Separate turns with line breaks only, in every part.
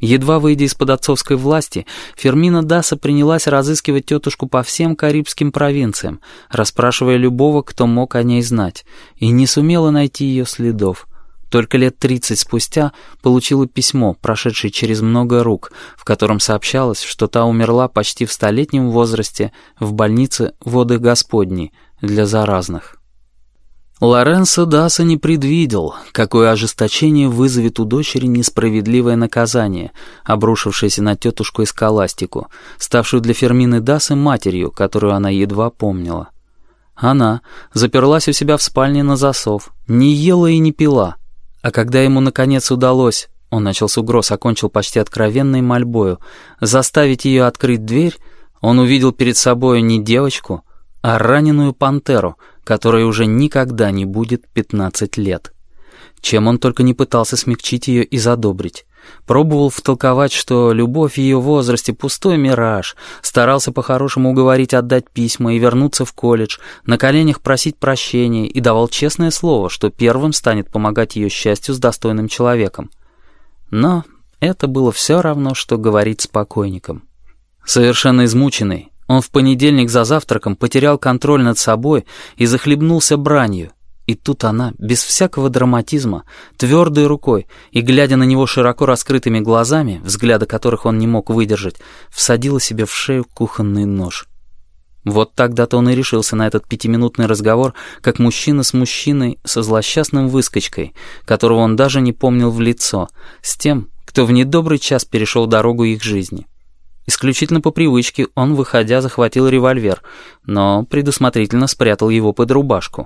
Едва выйдя из-под отцовской власти, Фермина Даса принялась разыскивать тетушку по всем карибским провинциям, расспрашивая любого, кто мог о ней знать, и не сумела найти ее следов. Только лет 30 спустя получила письмо, прошедшее через много рук, в котором сообщалось, что та умерла почти в 100-летнем возрасте в больнице Воды Господней для заразных. Лоренцо Даса не предвидел, какое ожесточение вызовет у дочери несправедливое наказание, обрушившееся на тетушку Эскаластику, ставшую для Фермины Дасы матерью, которую она едва помнила. Она заперлась у себя в спальне на засов, не ела и не пила, а когда ему наконец удалось, он начал с угроз, окончил почти откровенной мольбою, заставить ее открыть дверь, он увидел перед собой не девочку, а раненую пантеру, которой уже никогда не будет 15 лет. Чем он только не пытался смягчить ее и задобрить. Пробовал втолковать, что любовь в ее возрасте — пустой мираж, старался по-хорошему уговорить отдать письма и вернуться в колледж, на коленях просить прощения и давал честное слово, что первым станет помогать ее счастью с достойным человеком. Но это было все равно, что говорить с покойником. Совершенно измученный, он в понедельник за завтраком потерял контроль над собой и захлебнулся бранью. И тут она, без всякого драматизма, твердой рукой и, глядя на него широко раскрытыми глазами, взгляда которых он не мог выдержать, всадила себе в шею кухонный нож. Вот тогда-то он и решился на этот 5-минутный разговор, как мужчина с мужчиной, со злосчастным выскочкой, которого он даже не помнил в лицо, с тем, кто в недобрый час перешел дорогу их жизни. Исключительно по привычке он, выходя, захватил револьвер, но предусмотрительно спрятал его под рубашку.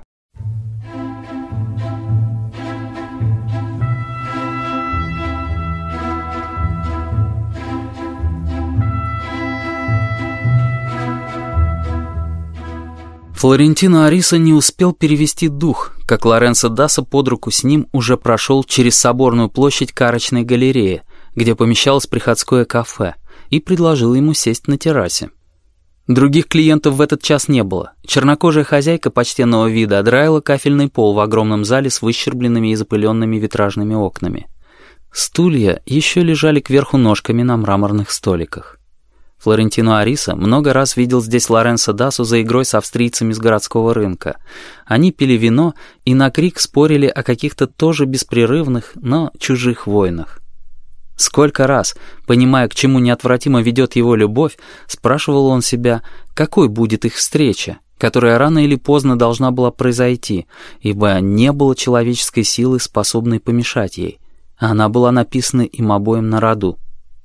Флорентино Ариса не успел перевести дух, как Лоренцо Даса под руку с ним уже прошел через Соборную площадь к Арочной галерее, где помещалось приходское кафе, и предложил ему сесть на террасе. Других клиентов в этот час не было. Чернокожая хозяйка почтенного вида драила кафельный пол в огромном зале с выщербленными и запыленными витражными окнами. Стулья еще лежали кверху ножками на мраморных столиках. Флорентино Ариса много раз видел здесь Лоренцо Дасу за игрой с австрийцами с городского рынка. Они пили вино и на крик спорили о каких-то тоже беспрерывных, но чужих войнах. Сколько раз, понимая, к чему неотвратимо ведет его любовь, спрашивал он себя, какой будет их встреча, которая рано или поздно должна была произойти, ибо не было человеческой силы, способной помешать ей. Она была написана им обоим на роду.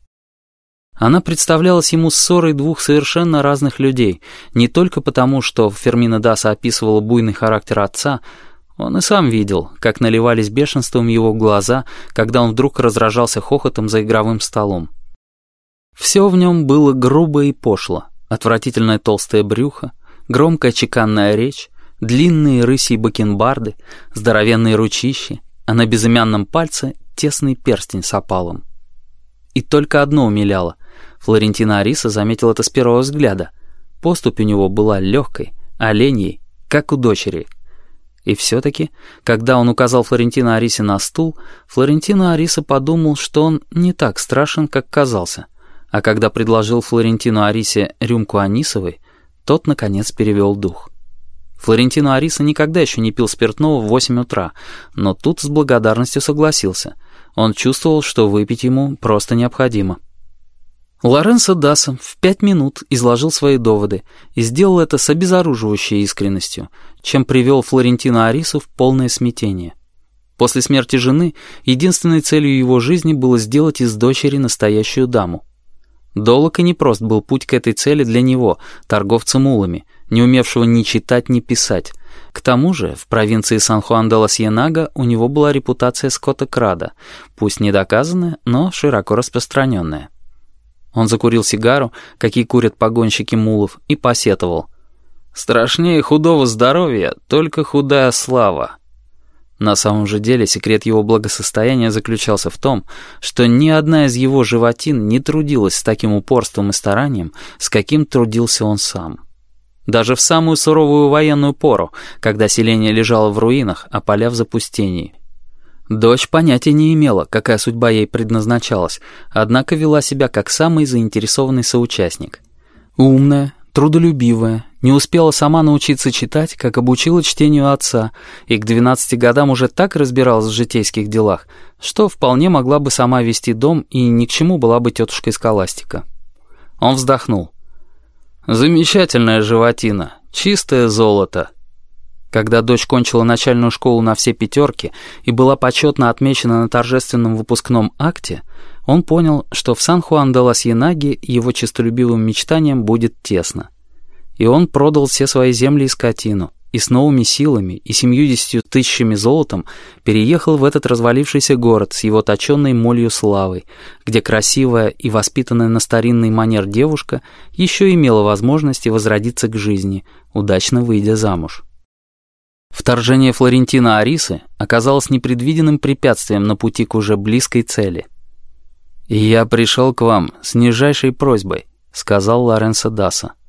Она представлялась ему ссорой двух совершенно разных людей, не только потому, что Фермина Даса описывала буйный характер отца. Он и сам видел, как наливались бешенством его глаза, когда он вдруг разражался хохотом за игровым столом. Все в нем было грубо и пошло. Отвратительное толстое брюхо, громкая чеканная речь, длинные рысьи бакенбарды, здоровенные ручищи, а на безымянном пальце тесный перстень с опалом. И только одно умиляло. Флорентино Ариса заметил это с первого взгляда. Поступь у него была легкой, оленьей, как у дочери. И все-таки, когда он указал Флорентино Арисе на стул, Флорентино Ариса подумал, что он не так страшен, как казался. А когда предложил Флорентино Арисе рюмку анисовой, тот, наконец, перевел дух. Флорентино Ариса никогда еще не пил спиртного в 8 утра, но тут с благодарностью согласился. Он чувствовал, что выпить ему просто необходимо. Лоренцо Даса в 5 минут изложил свои доводы и сделал это с обезоруживающей искренностью, чем привел Флорентино Арису в полное смятение. После смерти жены единственной целью его жизни было сделать из дочери настоящую даму. Долог и непрост был путь к этой цели для него, торговца мулами, не умевшего ни читать, ни писать. К тому же в провинции Сан-Хуан-де-ла-Сьенага у него была репутация скотокрада, пусть не доказанная, но широко распространенная. Он закурил сигару, какие курят погонщики мулов, и посетовал: «Страшнее худого здоровья только худая слава». На самом же деле секрет его благосостояния заключался в том, что ни одна из его животин не трудилась с таким упорством и старанием, с каким трудился он сам. Даже в самую суровую военную пору, когда селение лежало в руинах, а поля в запустении. Дочь понятия не имела, какая судьба ей предназначалась, однако вела себя как самый заинтересованный соучастник. Умная, трудолюбивая, не успела сама научиться читать, как обучила чтению отца, и к 12 годам уже так разбиралась в житейских делах, что вполне могла бы сама вести дом и ни к чему была бы тетушкой Схоластика. Он вздохнул. «Замечательная животина, чистое золото». Когда дочь кончила начальную школу на все 5 и была почетно отмечена на торжественном выпускном акте, он понял, что в Сан-Хуан-де-Лас-Янаге его честолюбивым мечтаниям будет тесно. И он продал все свои земли и скотину, и с новыми силами и 70 000 золотом переехал в этот развалившийся город с его точенной молью славой, где красивая и воспитанная на старинный манер девушка еще имела возможности возродиться к жизни, удачно выйдя замуж. Вторжение Флорентина Арисы оказалось непредвиденным препятствием на пути к уже близкой цели. «Я пришел к вам с нижайшей просьбой», — сказал Лоренцо Даса.